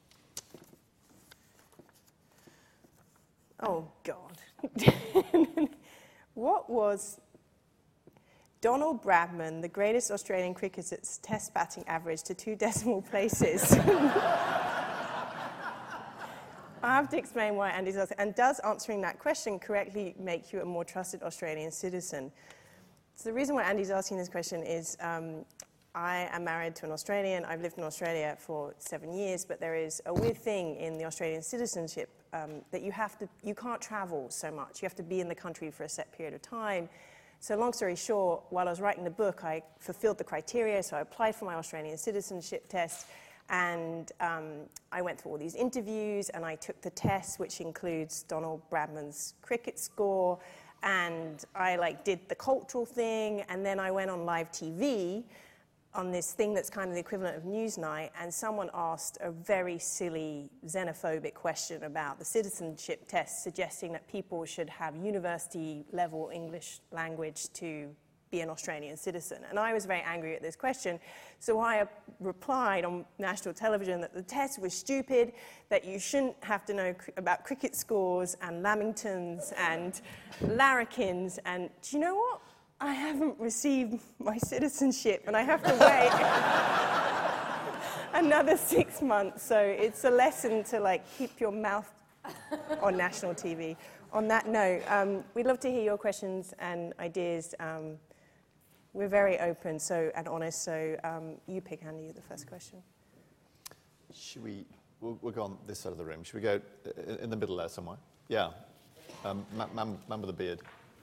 Oh, God. What was Donald Bradman, the greatest Australian cricketer's test batting average to two decimal places? I have to explain why Andy's asking. And does answering that question correctly make you a more trusted Australian citizen? So the reason why Andy's asking this question is um, I am married to an Australian. I've lived in Australia for seven years, but there is a weird thing in the Australian citizenship um, that you have to, you can't travel so much. You have to be in the country for a set period of time. So long story short, while I was writing the book, I fulfilled the criteria, so I applied for my Australian citizenship test, and um, I went through all these interviews, and I took the test, which includes Donald Bradman's cricket score, and I like did the cultural thing, and then I went on live T V on this thing that's kind of the equivalent of Newsnight, and someone asked a very silly xenophobic question about the citizenship test, suggesting that people should have university-level English language to be an Australian citizen. And I was very angry at this question, so I replied on national television that the test was stupid, that you shouldn't have to know cr- about cricket scores and Lamingtons and larrikins, and do you know what? I haven't received my citizenship, and I have to wait another six months. So it's a lesson to like keep your mouth on national T V. On that note, um, we'd love to hear your questions and ideas. Um, we're very open so and honest, so um, you pick, Andy, the first question. Should we, we'll, we'll go on this side of the room. Should we go in the middle there somewhere? Yeah, um, man, man, man with the beard.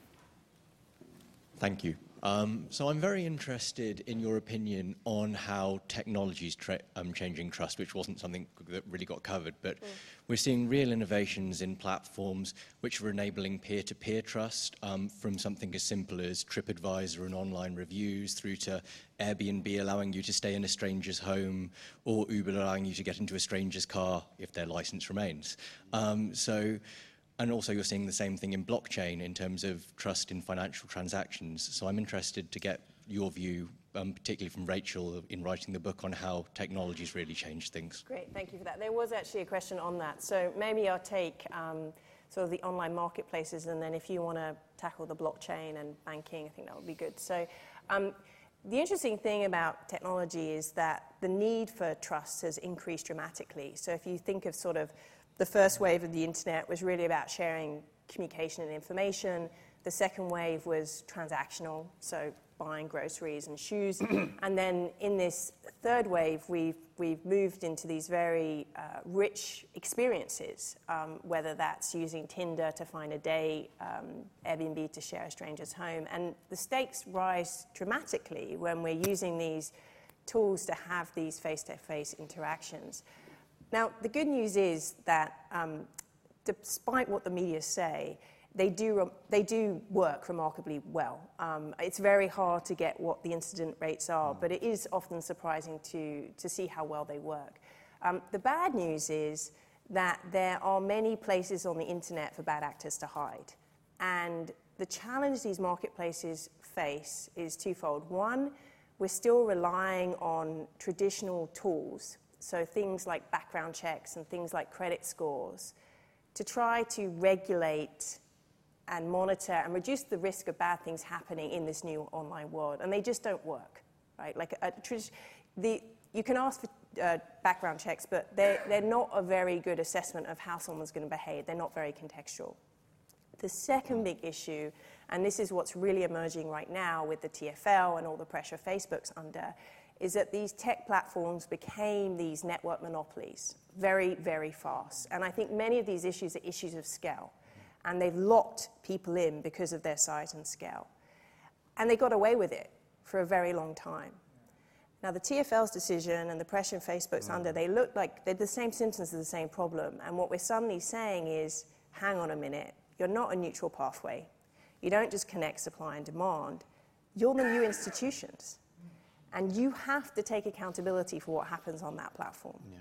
Thank you. Um, so I'm very interested in your opinion on how technology is tra- um, changing trust, which wasn't something that really got covered, but mm. we're seeing real innovations in platforms which are enabling peer-to-peer trust, um, from something as simple as TripAdvisor and online reviews through to Airbnb allowing you to stay in a stranger's home, or Uber allowing you to get into a stranger's car if their license remains. Um, so. And also you're seeing the same thing in blockchain in terms of trust in financial transactions. So I'm interested to get your view, um, particularly from Rachel, in writing the book on how technology's really changed things. Great, thank you for that. There was actually a question on that. So maybe I'll take um, sort of the online marketplaces, and then if you want to tackle the blockchain and banking, I think that would be good. So um, the interesting thing about technology is that the need for trust has increased dramatically. So if you think of sort of the first wave of the internet was really about sharing communication and information. The second wave was transactional, so buying groceries and shoes. And then in this third wave, we've, we've moved into these very uh, rich experiences, um, whether that's using Tinder to find a date, um, Airbnb to share a stranger's home. And the stakes rise dramatically when we're using these tools to have these face-to-face interactions. Now, the good news is that um, despite what the media say, they do, re- they do work remarkably well. Um, it's very hard to get what the incident rates are, but it is often surprising to, to see how well they work. Um, the bad news is that there are many places on the internet for bad actors to hide. And the challenge these marketplaces face is twofold. One, we're still relying on traditional tools, so things like background checks and things like credit scores, to try to regulate and monitor and reduce the risk of bad things happening in this new online world. And they just don't work, right? Like a, a, the, you can ask for uh, background checks, but they're, they're not a very good assessment of how someone's going to behave. They're not very contextual. The second big issue, and this is what's really emerging right now with the T F L and all the pressure Facebook's under, is that these tech platforms became these network monopolies very, very fast. And I think many of these issues are issues of scale. And they've locked people in because of their size and scale. And they got away with it for a very long time. Now, the T F L's decision and the pressure Facebook's under, they look like they're the same symptoms of the same problem. And what we're suddenly saying is, hang on a minute, you're not a neutral pathway. You don't just connect supply and demand. You're the new institutions. And you have to take accountability for what happens on that platform. Yeah.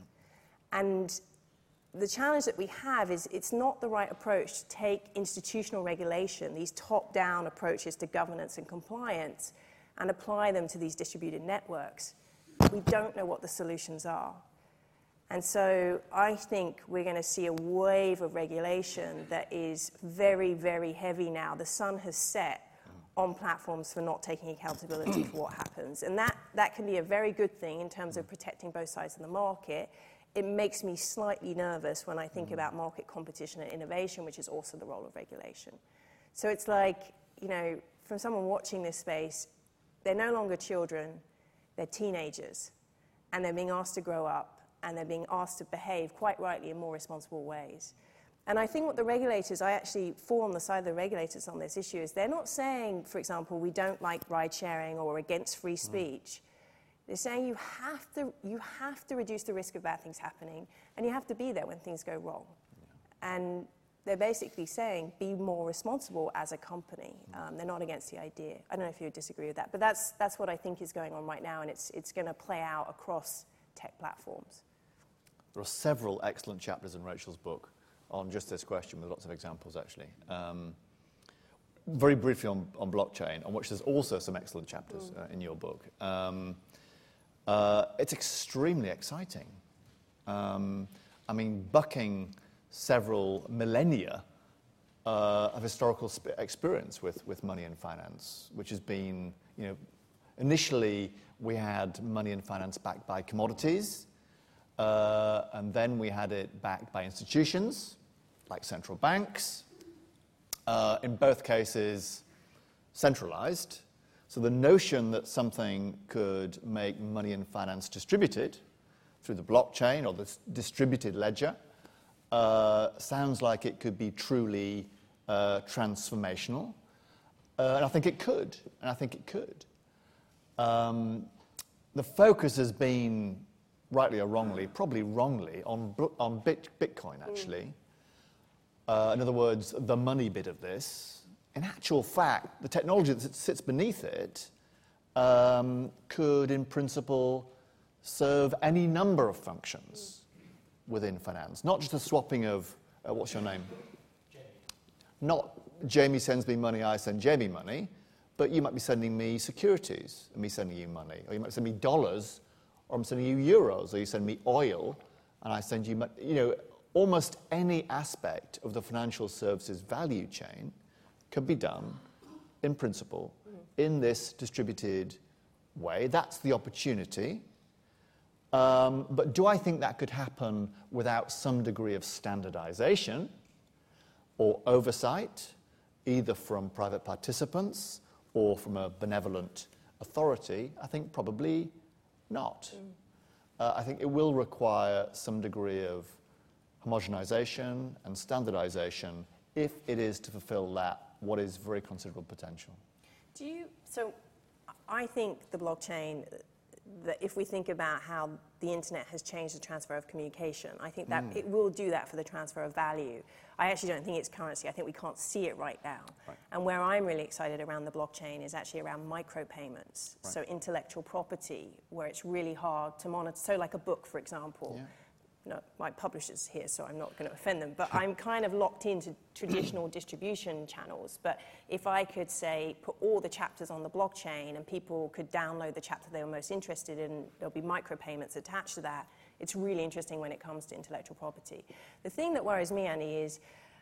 And the challenge that we have is it's not the right approach to take institutional regulation, these top-down approaches to governance and compliance, and apply them to these distributed networks. We don't know what the solutions are. And so I think we're going to see a wave of regulation that is very, very heavy now. The sun has set on platforms for not taking accountability for what happens. And that, that can be a very good thing in terms of protecting both sides of the market. It makes me slightly nervous when I think about market competition and innovation, which is also the role of regulation. So it's like, you know, from someone watching this space, they're no longer children, they're teenagers, and they're being asked to grow up, and they're being asked to behave quite rightly in more responsible ways. And I think what the regulators, I actually fall on the side of the regulators on this issue, is they're not saying, for example, we don't like ride sharing or against free speech. Mm. They're saying you have to, you have to reduce the risk of bad things happening, and you have to be there when things go wrong. Yeah. And they're basically saying be more responsible as a company. Mm. Um, they're not against the idea. I don't know if you would disagree with that, but that's, that's what I think is going on right now, and it's, it's going to play out across tech platforms. There are several excellent chapters in Rachel's book on just this question, with lots of examples, actually. Um, very briefly on, on blockchain, on which there's also some excellent chapters mm. uh, in your book. Um, uh, it's extremely exciting. Um, I mean, bucking several millennia uh, of historical sp- experience with, with money and finance, which has been, you know, initially we had money and finance backed by commodities, uh, and then we had it backed by institutions, like central banks, uh, in both cases centralized. So the notion that something could make money in finance distributed through the blockchain or the distributed ledger uh, sounds like it could be truly uh, transformational. Uh, and I think it could, and I think it could. Um, the focus has been, rightly or wrongly, probably wrongly, on, on bit, Bitcoin, actually. Uh, in other words, the money bit of this. In actual fact, the technology that sits beneath it um, could, in principle, serve any number of functions within finance. Not just a swapping of, uh, what's your name? Jamie. Not Jamie sends me money, I send Jamie money, but you might be sending me securities and me sending you money. Or you might send me dollars, or I'm sending you euros, or you send me oil, and I send you money. You know, almost any aspect of the financial services value chain can be done, in principle, in this distributed way. That's the opportunity. Um, but do I think that could happen without some degree of standardization or oversight, either from private participants or from a benevolent authority? I think probably not. Mm. Uh, I think it will require some degree of homogenization and standardization if it is to fulfill that, what is very considerable potential. Do you, so I think the blockchain, that if we think about how the internet has changed the transfer of communication, I think that mm. it will do that for the transfer of value. I actually don't think it's currency. I think we can't see it right now. Right. And where I'm really excited around the blockchain is actually around micropayments, right. So intellectual property, where it's really hard to monitor. So like a book, for example. Yeah. No, my publisher's here, so I'm not going to offend them, but I'm kind of locked into traditional distribution channels. But if I could, say, put all the chapters on the blockchain and people could download the chapter they were most interested in, there'll be micropayments attached to that. It's really interesting when it comes to intellectual property. The thing that worries me, Annie, is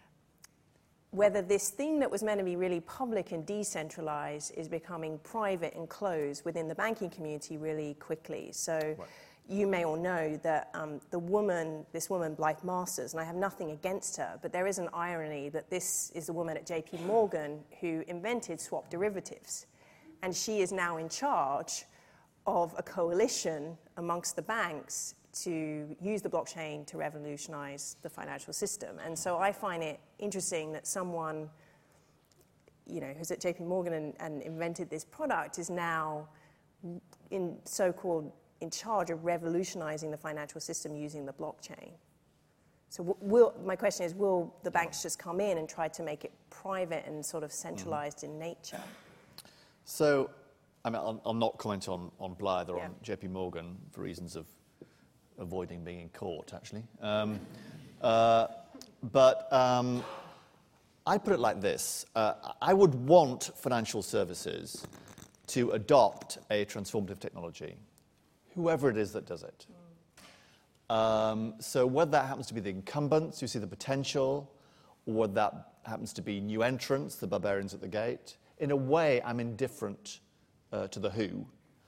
whether this thing that was meant to be really public and decentralized is becoming private and closed within the banking community really quickly. So. Right. You may all know that um, the woman, this woman, Blythe Masters, and I have nothing against her, but there is an irony that this is the woman at J P Morgan who invented swap derivatives. And she is now in charge of a coalition amongst the banks to use the blockchain to revolutionize the financial system. And so I find it interesting that someone, you know, who's at J P Morgan and, and invented this product is now in so-called in charge of revolutionizing the financial system using the blockchain. So will, my question is, will the banks just come in and try to make it private and sort of centralized mm. in nature? So, I mean, I'll, I'll not comment on, on Blythe or yeah. on J P Morgan for reasons of avoiding being in court, actually. Um, uh, but um, I put it like this. Uh, I would want financial services to adopt a transformative technology, whoever it is that does it. Mm. Um, so whether that happens to be the incumbents who see the potential, or whether that happens to be new entrants, the barbarians at the gate, in a way I'm indifferent uh, to the who.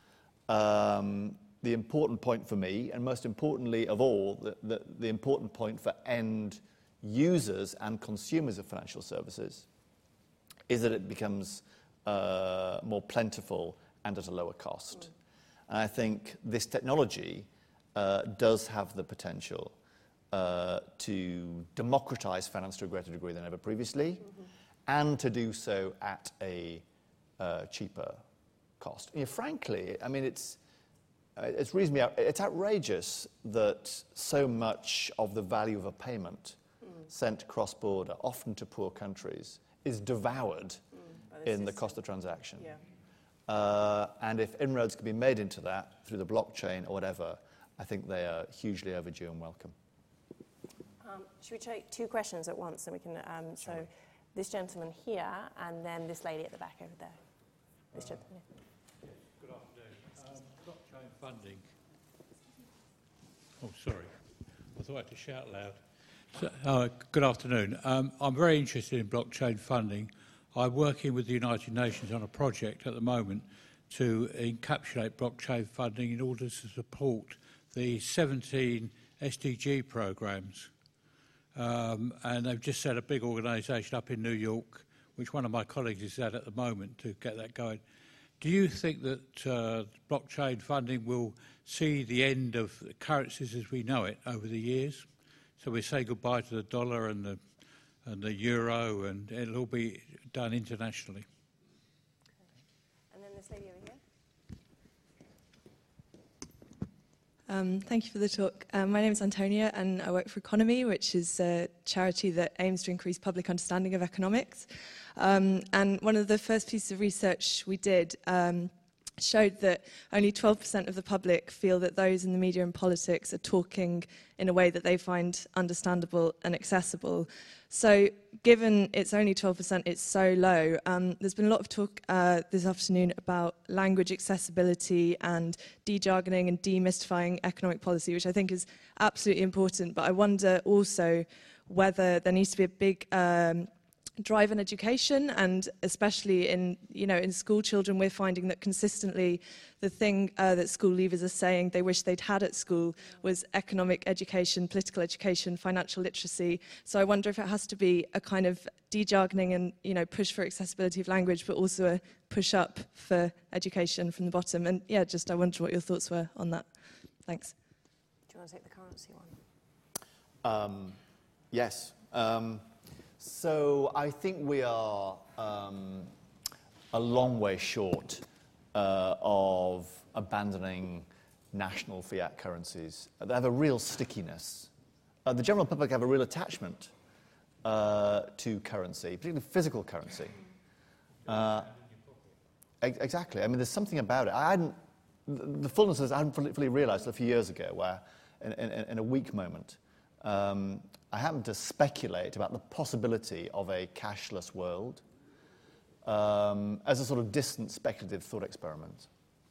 Um, the important point for me, and most importantly of all, the, the, the important point for end users and consumers of financial services, is that it becomes uh, more plentiful and at a lower cost. Mm. And I think this technology uh, does have the potential uh, to democratize finance to a greater degree than ever previously, mm-hmm. and to do so at a uh, cheaper cost. You know, frankly, I mean, it's uh, it's reasonably out, it's outrageous that so much of the value of a payment mm. sent cross-border, often to poor countries, is devoured mm. in the cost of transaction. Yeah. Uh, and if inroads can be made into that through the blockchain or whatever, I think they are hugely overdue and welcome. Um, should we take two questions at once? And we can. Um, so, sure. This gentleman here, and then this lady at the back over there. This uh, gentleman. Yes, good afternoon. Um, blockchain funding. Oh, sorry. I thought I had to shout loud. So, uh, good afternoon. Um, I'm very interested in blockchain funding. I'm working with the United Nations on a project at the moment to encapsulate blockchain funding in order to support the seventeen S D G programs. Um, and they've just set a big organisation up in New York, which one of my colleagues is at at the moment, to get that going. do you think that uh, blockchain funding will see the end of currencies as we know it over the years? So we say goodbye to the dollar and the and the euro, and it'll all be done internationally. And then this lady over here. Um, thank you for the talk. Um, my name is Antonia and I work for Economy, which is a charity that aims to increase public understanding of economics. Um, and one of the first pieces of research we did um, showed that only twelve percent of the public feel that those in the media and politics are talking in a way that they find understandable and accessible. So given it's only twelve percent, it's so low, um, there's been a lot of talk uh, this afternoon about language accessibility and de-jargoning and demystifying economic policy, which I think is absolutely important. But I wonder also whether there needs to be a big um, drive in education, and especially in, you know, in school children, we're finding that consistently the thing uh, that school leavers are saying they wish they'd had at school was economic education, political education, financial literacy. So I wonder if it has to be a kind of de-jargoning and, you know, push for accessibility of language, but also a push up for education from the bottom. And yeah, just I wonder what your thoughts were on that. Thanks. Do you want to take the currency one? Um, yes. Um, So I think we are um, a long way short uh, of abandoning national fiat currencies. They have a real stickiness. Uh, the general public have a real attachment uh, to currency, particularly physical currency. Uh, ex exactly. I mean, there's something about it. I hadn't, the fullness of this I hadn't fully, fully realized a few years ago, where in, in, in a weak moment, um, I happened to speculate about the possibility of a cashless world um, as a sort of distant speculative thought experiment.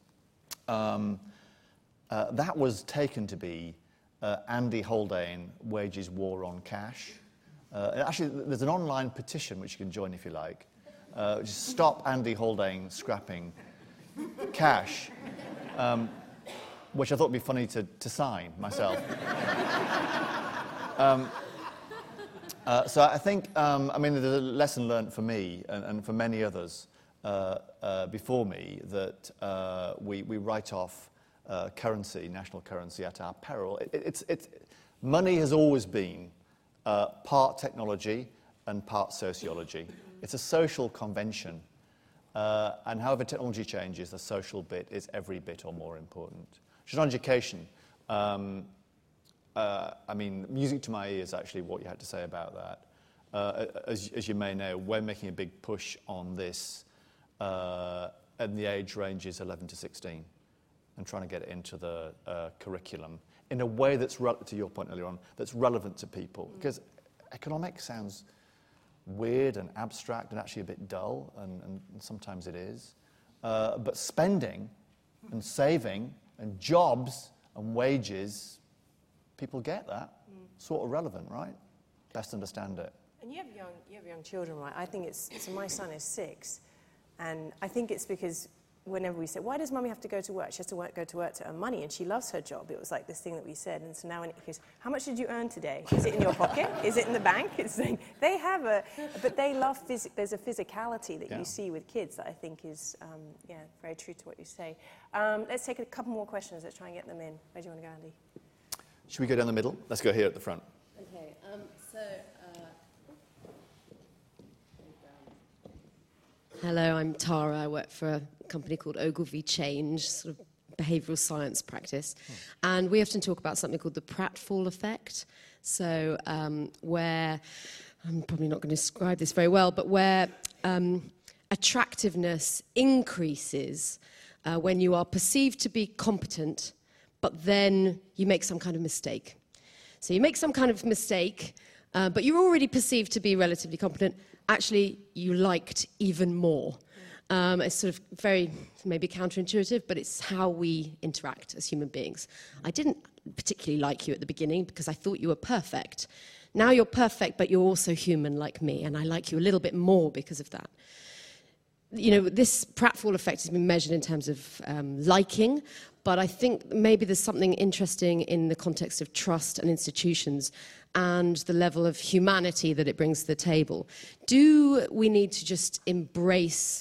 Um, uh, that was taken to be uh, Andy Haldane wages war on cash. Uh, actually, there's an online petition which you can join if you like, uh, which is Stop Andy Haldane Scrapping Cash, um, which I thought would be funny to, to sign myself. um, Uh, so I think, um, I mean, there's a lesson learned for me and, and for many others uh, uh, before me that uh, we, we write off uh, currency, national currency, at our peril. It, it's, it's, money has always been uh, part technology and part sociology. It's a social convention. Uh, and however technology changes, the social bit is every bit or more important. Just on education, um, Uh, I mean, music to my ears, actually, what you had to say about that. Uh, as, as you may know, we're making a big push on this, uh, and the age range is eleven to sixteen, and trying to get it into the uh, curriculum in a way that's, to your point earlier on, that's relevant to people. Because economics sounds weird and abstract and actually a bit dull, and, and sometimes it is. Uh, but spending and saving and jobs and wages, people get that. Mm. Sort of relevant, right? Best understand it. And you have young, you have young children, right? I think it's, so my son is six, and I think it's because whenever we say, why does mummy have to go to work? She has to work, go to work to earn money, and she loves her job. It was like this thing that we said, and so now when it goes, how much did you earn today? Is it in your pocket? Is it in the bank? It's like, they have a, but they love, phys there's a physicality that yeah. you see with kids that I think is, um, yeah, very true to what you say. Um, let's take a couple more questions. Let's try and get them in. Where do you want to go, Andy? Should we go down the middle? Let's go here at the front. Okay, um, so... Uh, hello, I'm Tara. I work for a company called Ogilvy Change, sort of behavioural science practice. Oh. And we often talk about something called the pratfall effect. So um, where, I'm probably not going to describe this very well, but where um, attractiveness increases uh, when you are perceived to be competent, but then you make some kind of mistake. So you make some kind of mistake, uh, but you're already perceived to be relatively competent. Actually, you liked even more. Um, it's sort of very, maybe counterintuitive, but it's how we interact as human beings. I didn't particularly like you at the beginning because I thought you were perfect. Now you're perfect, but you're also human like me, and I like you a little bit more because of that. You know, this pratfall effect has been measured in terms of um, liking, but I think maybe there's something interesting in the context of trust and institutions and the level of humanity that it brings to the table. Do we need to just embrace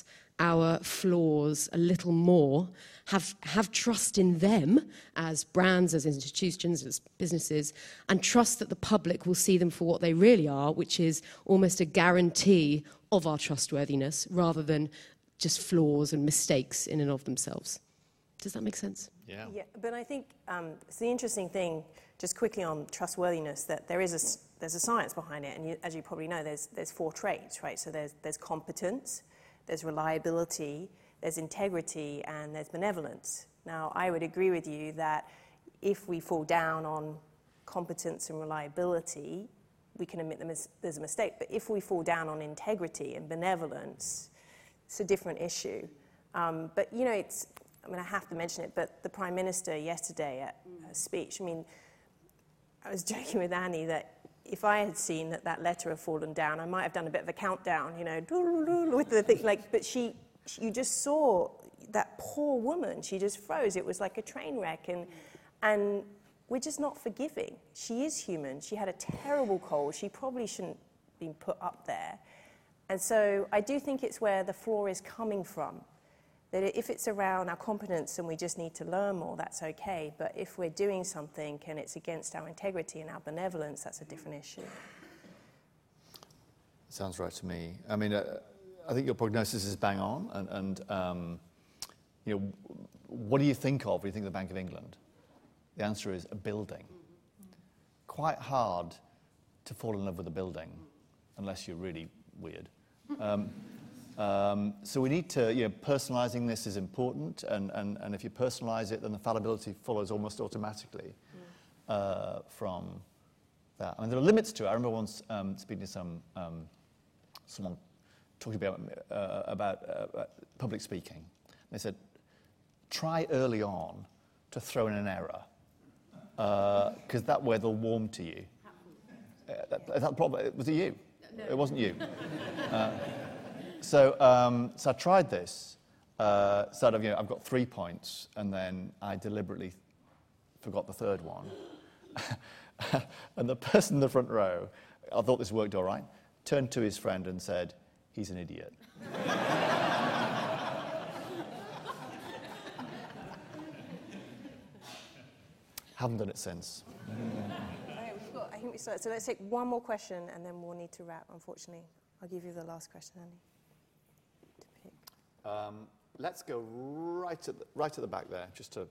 our flaws a little more, have, have trust in them as brands, as institutions, as businesses, and trust that the public will see them for what they really are, which is almost a guarantee of our trustworthiness rather than just flaws and mistakes in and of themselves. Does that make sense? Yeah. Yeah, but I think um, it's the interesting thing, just quickly on trustworthiness, that there is a, there's a science behind it, and you, as you probably know, there's, there's four traits, right? So there's, there's competence, there's reliability, there's integrity, and there's benevolence. Now, I would agree with you that if we fall down on competence and reliability, we can admit that there's a mistake. But if we fall down on integrity and benevolence, it's a different issue. Um, but, you know, it's, I mean, I have to mention it, but the Prime Minister yesterday at a speech, I mean, I was joking with Annie that if I had seen that that letter had fallen down, I might have done a bit of a countdown, you know, with the thing, like, but she, she, you just saw that poor woman, she just froze. It was like a train wreck, and, and we're just not forgiving. She is human. She had a terrible cold. She probably shouldn't have been put up there. And so I do think it's where the flaw is coming from. That if it's around our competence and we just need to learn more, that's okay. But if we're doing something and it's against our integrity and our benevolence, that's a different issue. Sounds right to me. I mean, uh, I think your prognosis is bang on. And, and um, you know, what do you think of when you think of the Bank of England? The answer is a building. Quite hard to fall in love with a building, unless you're really weird. Um, Um, so we need to, you know, personalising this is important, and, and, and if you personalise it, then the fallibility follows almost automatically uh, from that. I mean, there are limits to it. I remember once um, speaking to some um, someone talking about uh, about uh, public speaking. They said, try early on to throw in an error, because uh, that way they'll warm to you. Uh, that, that probably, was it you? No. It wasn't you. Uh, So, um, so I tried this. Uh, sort of, you know, I've got three points, and then I deliberately forgot the third one. And the person in the front row, I thought this worked all right, turned to his friend and said, "He's an idiot." Haven't done it since. Okay, we've got, I think we started. So let's take one more question, and then we'll need to wrap, unfortunately. I'll give you the last question, Andy. Um, let's go right at the, right at the back there, just to.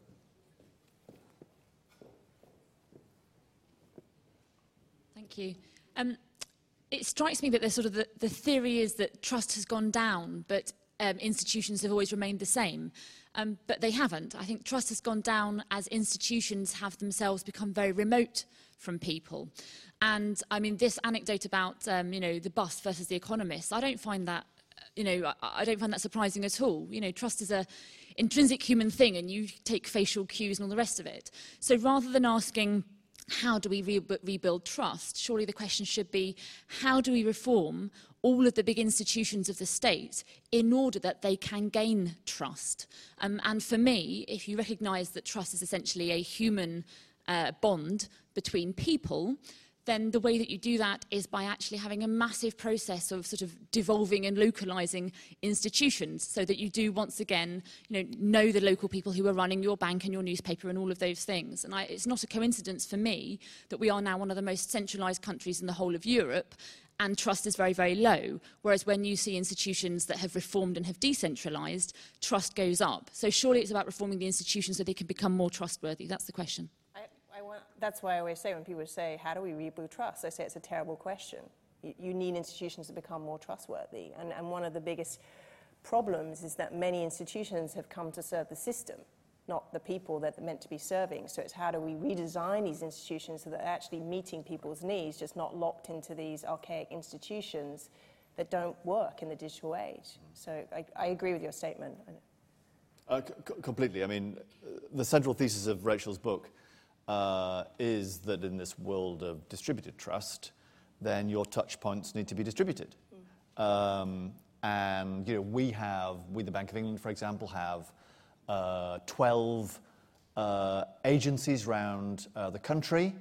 Thank you. Um, it strikes me that there's sort of the, the theory is that trust has gone down, but um, institutions have always remained the same. Um, but they haven't. I think trust has gone down as institutions have themselves become very remote from people. And I mean, this anecdote about um, you know, the bus versus the economists, I don't find that. You know, I don't find that surprising at all. You know, trust is a intrinsic human thing, and you take facial cues and all the rest of it. So rather than asking, how do we re rebuild trust, surely the question should be, how do we reform all of the big institutions of the state in order that they can gain trust? Um, and for me, if you recognise that trust is essentially a human uh, bond between people, then the way that you do that is by actually having a massive process of sort of devolving and localising institutions, so that you do once again, you know, know the local people who are running your bank and your newspaper and all of those things. And I, it's not a coincidence for me that we are now one of the most centralised countries in the whole of Europe, and trust is very, very low. Whereas when you see institutions that have reformed and have decentralised, trust goes up. So surely it's about reforming the institutions so they can become more trustworthy. That's the question. That's why I always say, when people say, how do we rebuild trust? I say it's a terrible question. You, you need institutions to become more trustworthy. And, and one of the biggest problems is that many institutions have come to serve the system, not the people that they're meant to be serving. So it's how do we redesign these institutions so that they're actually meeting people's needs, just not locked into these archaic institutions that don't work in the digital age. So I, I agree with your statement. Uh, completely. I mean, the central thesis of Rachel's book Uh, is that in this world of distributed trust, then your touch points need to be distributed. Mm. Um, and, you know, we have, we the Bank of England, for example, have uh, twelve uh, agencies around uh, the country.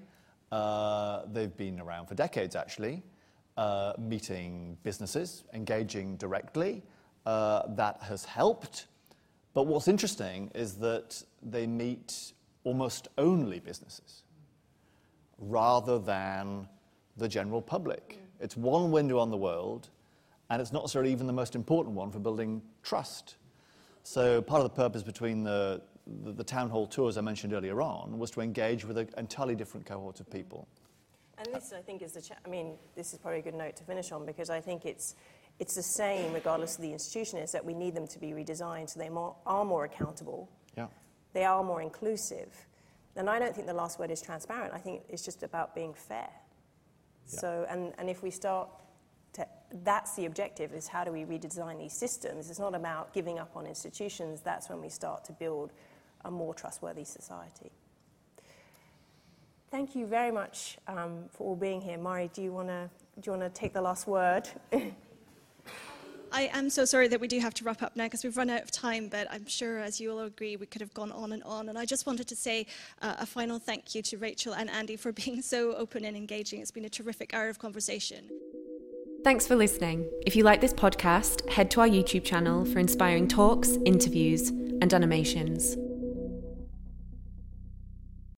Uh, they've been around for decades, actually, uh, meeting businesses, engaging directly, Uh, that has helped. But what's interesting is that they meet almost only businesses rather than the general public. Mm. It's one window on the world, and it's not necessarily even the most important one for building trust. So part of the purpose between the, the, the town hall tours I mentioned earlier on was to engage with an entirely different cohort of people. And this, I think, is the, cha- I mean, this is probably a good note to finish on, because I think it's it's the same regardless of the institution, is that we need them to be redesigned so they more, are more accountable. Yeah. They are more inclusive. And I don't think the last word is transparent. I think it's just about being fair. Yeah. So, and, and if we start to, that's the objective, is how do we redesign these systems? It's not about giving up on institutions. That's when we start to build a more trustworthy society. Thank you very much um, for all being here. Mari, do you want to do you want to take the last word? I am so sorry that we do have to wrap up now because we've run out of time, but I'm sure, as you all agree, we could have gone on and on. And I just wanted to say uh, a final thank you to Rachel and Andy for being so open and engaging. It's been a terrific hour of conversation. Thanks for listening. If you like this podcast, head to our YouTube channel for inspiring talks, interviews, and animations.